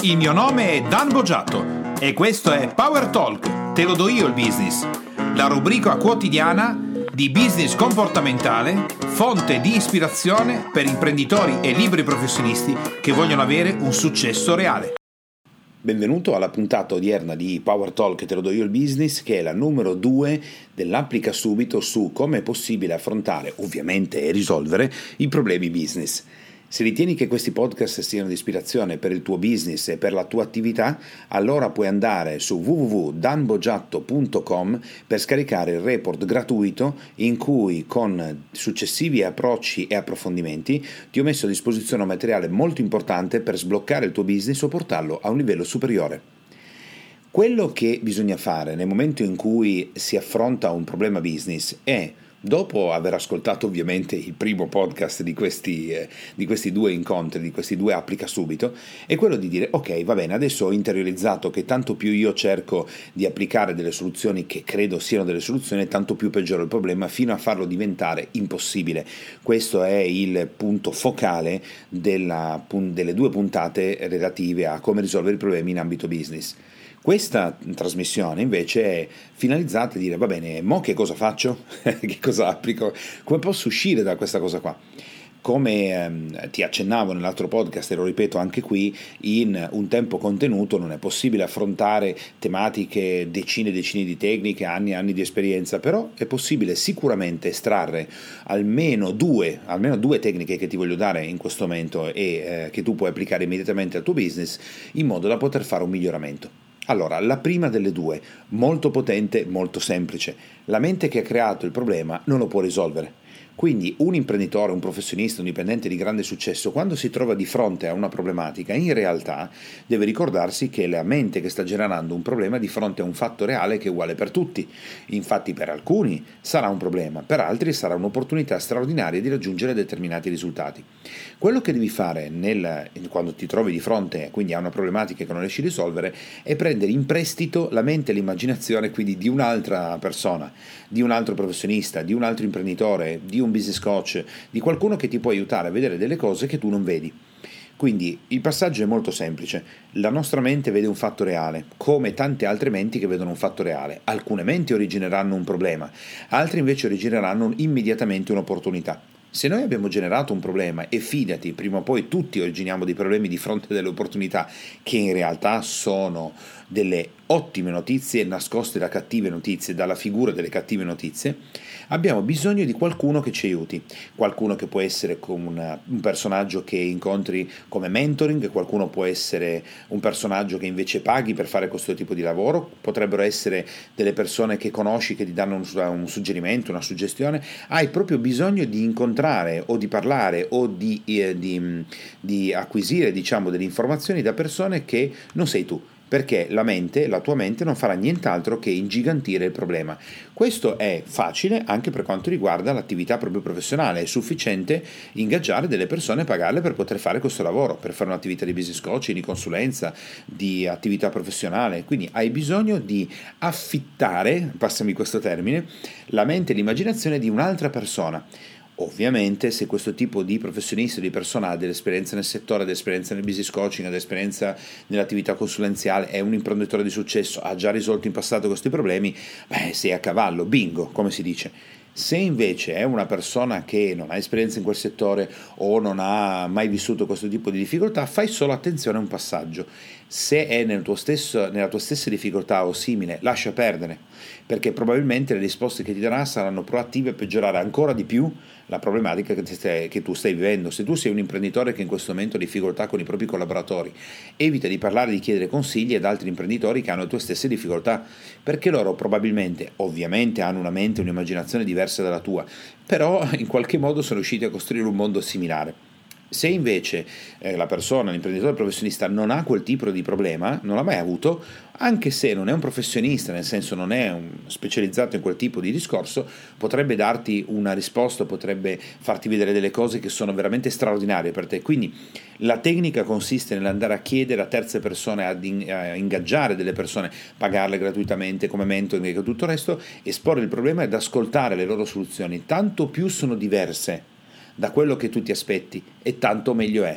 Il mio nome è Dan Boggiato e questo è Power Talk, te lo do io il business, la rubrica quotidiana di business comportamentale, fonte di ispirazione per imprenditori e liberi professionisti che vogliono avere un successo reale. Benvenuto alla puntata odierna di Power Talk, te lo do io il business, che è la numero 2 dell'Applica Subito su come è possibile affrontare, ovviamente, e risolvere i problemi business. Se ritieni che questi podcast siano di ispirazione per il tuo business e per la tua attività, allora puoi andare su www.danboggiatto.com per scaricare il report gratuito in cui con successivi approcci e approfondimenti ti ho messo a disposizione un materiale molto importante per sbloccare il tuo business o portarlo a un livello superiore. Quello che bisogna fare nel momento in cui si affronta un problema business è, dopo aver ascoltato ovviamente il primo podcast di questi due incontri, di questi due Applica Subito, è quello di dire ok, va bene, adesso ho interiorizzato che tanto più io cerco di applicare delle soluzioni che credo siano delle soluzioni, tanto più peggioro il problema fino a farlo diventare impossibile. Questo è il punto focale delle due puntate relative a come risolvere i problemi in ambito business. Questa trasmissione invece è finalizzata a dire va bene, mo che cosa faccio? Che cosa applico? Come posso uscire da questa cosa qua? Come ti accennavo nell'altro podcast e lo ripeto anche qui, in un tempo contenuto non è possibile affrontare tematiche, decine e decine di tecniche, anni e anni di esperienza, però è possibile sicuramente estrarre almeno due tecniche che ti voglio dare in questo momento e che tu puoi applicare immediatamente al tuo business in modo da poter fare un miglioramento. Allora, la prima delle due, molto potente, molto semplice. La mente che ha creato il problema non lo può risolvere. Quindi un imprenditore, un professionista, un dipendente di grande successo, quando si trova di fronte a una problematica, in realtà deve ricordarsi che è la mente che sta generando un problema di fronte a un fatto reale che è uguale per tutti. Infatti per alcuni sarà un problema, per altri sarà un'opportunità straordinaria di raggiungere determinati risultati. Quello che devi fare quando ti trovi di fronte quindi a una problematica che non riesci a risolvere è prendere in prestito la mente e l'immaginazione quindi di un'altra persona, di un altro professionista, di un altro imprenditore, di un business coach, di qualcuno che ti può aiutare a vedere delle cose che tu non vedi. Quindi il passaggio è molto semplice. La nostra mente vede un fatto reale, come tante altre menti che vedono un fatto reale. Alcune menti origineranno un problema, altre invece origineranno immediatamente un'opportunità. Se noi abbiamo generato un problema, e fidati, prima o poi tutti originiamo dei problemi di fronte a delle opportunità che in realtà sono delle ottime notizie nascoste da cattive notizie, dalla figura delle cattive notizie, abbiamo bisogno di qualcuno che ci aiuti, qualcuno che può essere un personaggio che incontri come mentoring, qualcuno può essere un personaggio che invece paghi per fare questo tipo di lavoro, potrebbero essere delle persone che conosci che ti danno un suggerimento, una suggestione. Hai proprio bisogno di incontrare o di parlare o di acquisire, diciamo, delle informazioni da persone che non sei tu, perché la tua mente non farà nient'altro che ingigantire il problema. Questo è facile anche per quanto riguarda l'attività proprio professionale, è sufficiente ingaggiare delle persone e pagarle per poter fare questo lavoro, per fare un'attività di business coaching, di consulenza, di attività professionale. Quindi hai bisogno di affittare, passami questo termine, la mente e l'immaginazione di un'altra persona. Ovviamente se questo tipo di professionista o di persona ha dell'esperienza nel settore, ha dell'esperienza nel business coaching, ha dell'esperienza nell'attività consulenziale, è un imprenditore di successo, ha già risolto in passato questi problemi, sei a cavallo, bingo, come si dice. Se invece è una persona che non ha esperienza in quel settore o non ha mai vissuto questo tipo di difficoltà, fai solo attenzione a un passaggio. Se è nella tua stessa difficoltà o simile, lascia perdere, perché probabilmente le risposte che ti darà saranno proattive a peggiorare ancora di più la problematica che tu stai vivendo. Se tu sei un imprenditore che in questo momento ha difficoltà con i propri collaboratori, evita di parlare, di chiedere consigli ad altri imprenditori che hanno le tue stesse difficoltà, perché loro probabilmente, ovviamente, hanno una mente, un'immaginazione diversa dalla tua, però in qualche modo sono riusciti a costruire un mondo similare. Se invece la persona, l'imprenditore professionista non ha quel tipo di problema, non l'ha mai avuto, anche se non è un professionista, nel senso non è specializzato in quel tipo di discorso, potrebbe darti una risposta, potrebbe farti vedere delle cose che sono veramente straordinarie per te. Quindi la tecnica consiste nell'andare a chiedere a terze persone, a ingaggiare delle persone, pagarle gratuitamente come mentoring e tutto il resto, esporre il problema ed ascoltare le loro soluzioni. Tanto più sono diverse da quello che tu ti aspetti e tanto meglio è.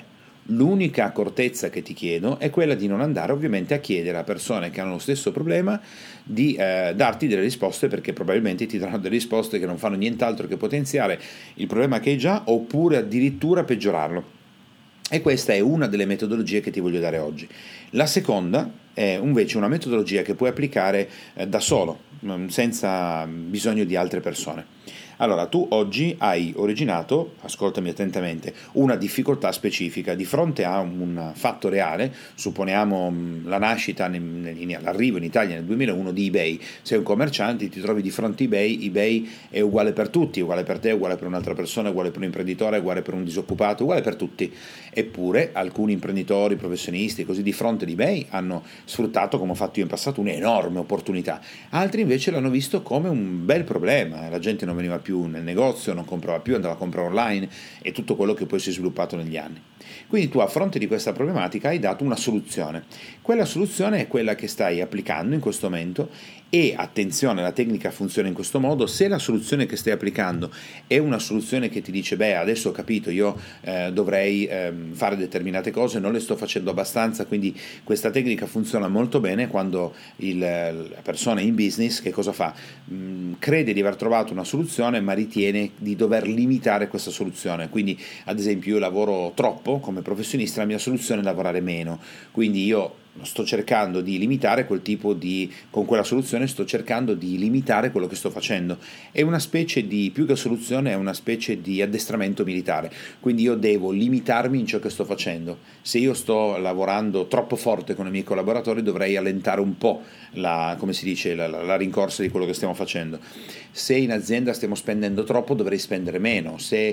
L'unica accortezza che ti chiedo è quella di non andare ovviamente a chiedere a persone che hanno lo stesso problema di darti delle risposte, perché probabilmente ti daranno delle risposte che non fanno nient'altro che potenziare il problema che hai già, oppure addirittura peggiorarlo. E questa è una delle metodologie che ti voglio dare oggi. La seconda è invece una metodologia che puoi applicare da solo, senza bisogno di altre persone. Allora, tu oggi hai originato, ascoltami attentamente, una difficoltà specifica di fronte a un fatto reale. Supponiamo la nascita, l'arrivo in Italia nel 2001 di eBay. Sei un commerciante, ti trovi di fronte a eBay. eBay è uguale per tutti, uguale per te, uguale per un'altra persona, uguale per un imprenditore, uguale per un disoccupato, uguale per tutti. Eppure alcuni imprenditori, professionisti, così di fronte ad eBay hanno sfruttato, come ho fatto io in passato, un'enorme opportunità. Altri invece l'hanno visto come un bel problema. La gente non veniva più nel negozio, non comprava più, andava a comprare online, e tutto quello che poi si è sviluppato negli anni. Quindi tu, a fronte di questa problematica, hai dato una soluzione. Quella soluzione è quella che stai applicando in questo momento, e attenzione, la tecnica funziona in questo modo: se la soluzione che stai applicando è una soluzione che ti dice adesso ho capito, io dovrei fare determinate cose, non le sto facendo abbastanza, quindi questa tecnica funziona molto bene quando la persona in business che cosa fa? Crede di aver trovato una soluzione, ma ritiene di dover limitare questa soluzione. Quindi, ad esempio, io lavoro troppo come professionista, la mia soluzione è lavorare meno, quindi io sto cercando di limitare con quella soluzione sto cercando di limitare quello che sto facendo. È una specie di, più che soluzione, è una specie di addestramento militare, quindi io devo limitarmi in ciò che sto facendo. Se io sto lavorando troppo forte con i miei collaboratori, dovrei allentare un po' la rincorsa di quello che stiamo facendo. Se in azienda stiamo spendendo troppo, dovrei spendere meno. Se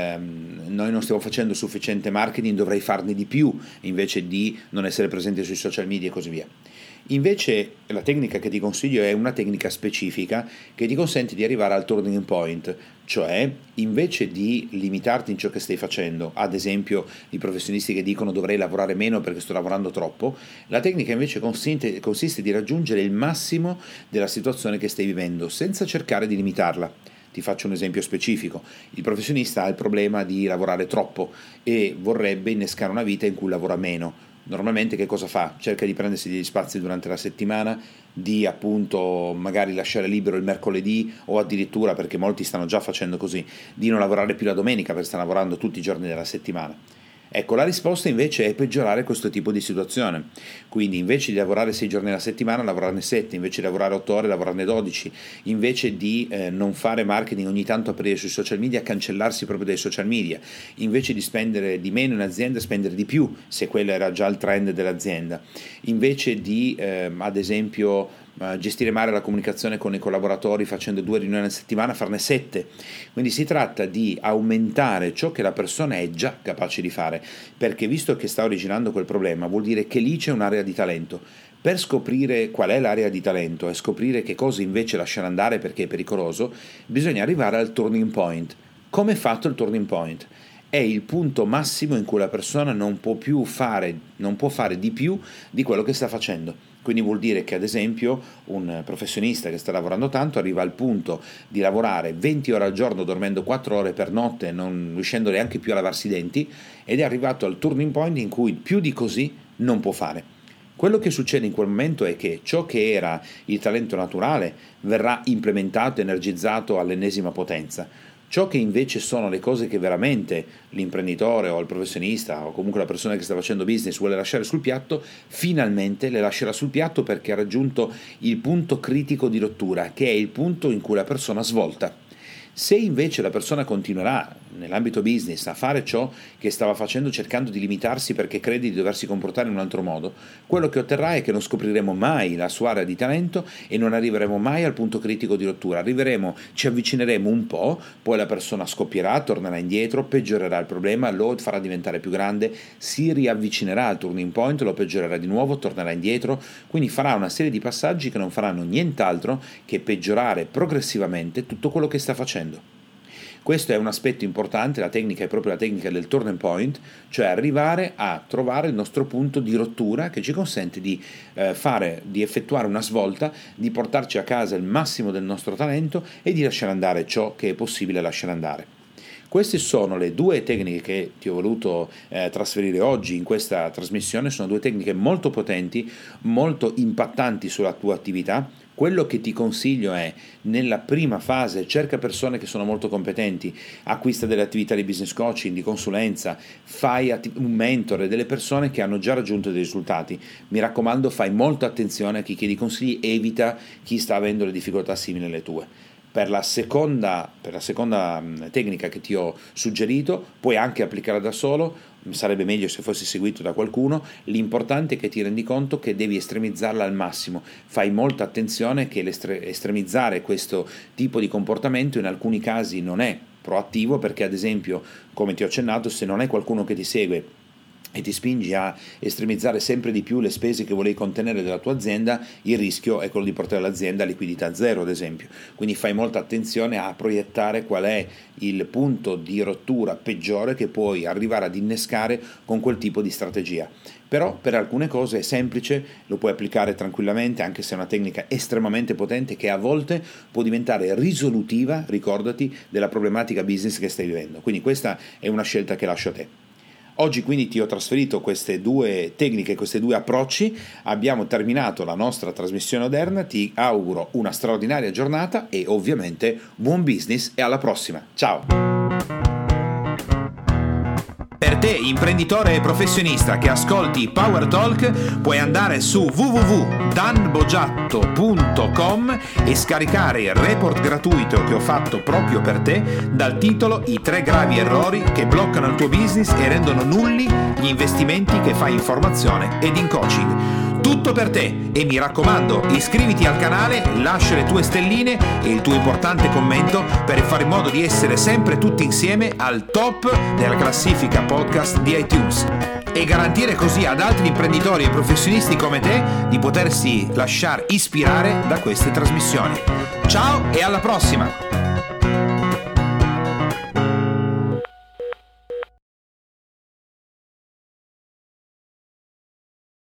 noi non stiamo facendo sufficiente marketing, dovrei farne di più, invece di non essere presente sui social media e così via. Invece la tecnica che ti consiglio è una tecnica specifica che ti consente di arrivare al turning point, cioè invece di limitarti in ciò che stai facendo, ad esempio i professionisti che dicono dovrei lavorare meno perché sto lavorando troppo, la tecnica invece consiste di raggiungere il massimo della situazione che stai vivendo senza cercare di limitarla. Ti faccio un esempio specifico: il professionista ha il problema di lavorare troppo e vorrebbe innescare una vita in cui lavora meno. Normalmente che cosa fa? Cerca di prendersi degli spazi durante la settimana, di appunto magari lasciare libero il mercoledì, o addirittura, perché molti stanno già facendo così, di non lavorare più la domenica perché stanno lavorando tutti i giorni della settimana. Ecco, la risposta invece è peggiorare questo tipo di situazione. Quindi invece di lavorare 6 giorni alla settimana, lavorarne 7, invece di lavorare 8 ore, lavorarne 12, invece di non fare marketing, ogni tanto aprire sui social media, cancellarsi proprio dai social media, invece di spendere di meno in azienda, spendere di più, se quello era già il trend dell'azienda, invece di ad esempio gestire male la comunicazione con i collaboratori facendo 2 riunioni a settimana, farne 7. Quindi si tratta di aumentare ciò che la persona è già capace di fare, perché visto che sta originando quel problema, vuol dire che lì c'è un'area di talento. Per scoprire qual è l'area di talento e scoprire che cosa invece lasciare andare perché è pericoloso, bisogna arrivare al turning point. Come è fatto il turning point? È il punto massimo in cui la persona non può fare di più di quello che sta facendo. Quindi vuol dire che, ad esempio, un professionista che sta lavorando tanto arriva al punto di lavorare 20 ore al giorno, dormendo 4 ore per notte, non riuscendo neanche più a lavarsi i denti, ed è arrivato al turning point in cui più di così non può fare. Quello che succede in quel momento è che ciò che era il talento naturale verrà implementato e energizzato all'ennesima potenza. Ciò che invece sono le cose che veramente l'imprenditore o il professionista o comunque la persona che sta facendo business vuole lasciare sul piatto, finalmente le lascerà sul piatto, perché ha raggiunto il punto critico di rottura, che è il punto in cui la persona svolta. Se invece la persona continuerà nell'ambito business a fare ciò che stava facendo, cercando di limitarsi perché crede di doversi comportare in un altro modo, quello che otterrà è che non scopriremo mai la sua area di talento e non arriveremo mai al punto critico di rottura. Ci avvicineremo un po', poi la persona scoppierà, tornerà indietro, peggiorerà il problema, lo farà diventare più grande, si riavvicinerà al turning point, lo peggiorerà di nuovo, tornerà indietro, quindi farà una serie di passaggi che non faranno nient'altro che peggiorare progressivamente tutto quello che sta facendo. Questo è un aspetto importante, la tecnica è proprio la tecnica del turning point, cioè arrivare a trovare il nostro punto di rottura che ci consente di effettuare una svolta, di portarci a casa il massimo del nostro talento e di lasciare andare ciò che è possibile lasciare andare. Queste sono le due tecniche che ti ho voluto trasferire oggi in questa trasmissione. Sono due tecniche molto potenti, molto impattanti sulla tua attività. Quello che ti consiglio è, nella prima fase, cerca persone che sono molto competenti, acquista delle attività di business coaching, di consulenza, fai un mentore, delle persone che hanno già raggiunto dei risultati. Mi raccomando, fai molta attenzione a chi chiedi consigli, evita chi sta avendo le difficoltà simili alle tue. Per la seconda tecnica che ti ho suggerito, puoi anche applicarla da solo, sarebbe meglio se fossi seguito da qualcuno. L'importante è che ti rendi conto che devi estremizzarla al massimo. Fai molta attenzione che estremizzare questo tipo di comportamento in alcuni casi non è proattivo, perché ad esempio, come ti ho accennato, se non è qualcuno che ti segue e ti spingi a estremizzare sempre di più le spese che volevi contenere della tua azienda, il rischio è quello di portare l'azienda a liquidità zero, ad esempio. Quindi fai molta attenzione a proiettare qual è il punto di rottura peggiore che puoi arrivare ad innescare con quel tipo di strategia. Però per alcune cose è semplice, lo puoi applicare tranquillamente, anche se è una tecnica estremamente potente che a volte può diventare risolutiva, ricordati, della problematica business che stai vivendo. Quindi questa è una scelta che lascio a te. Oggi quindi ti ho trasferito queste due tecniche, questi due approcci. Abbiamo terminato la nostra trasmissione odierna. Ti auguro una straordinaria giornata e ovviamente buon business e alla prossima. Ciao! Per te, imprenditore e professionista che ascolti Power Talk, puoi andare su www.danbogiatto.com e scaricare il report gratuito che ho fatto proprio per te dal titolo I 3 gravi errori che bloccano il tuo business e rendono nulli gli investimenti che fai in formazione ed in coaching. Tutto per te, e mi raccomando, iscriviti al canale, lascia le tue stelline e il tuo importante commento per fare in modo di essere sempre tutti insieme al top della classifica podcast di iTunes e garantire così ad altri imprenditori e professionisti come te di potersi lasciare ispirare da queste trasmissioni. Ciao e alla prossima!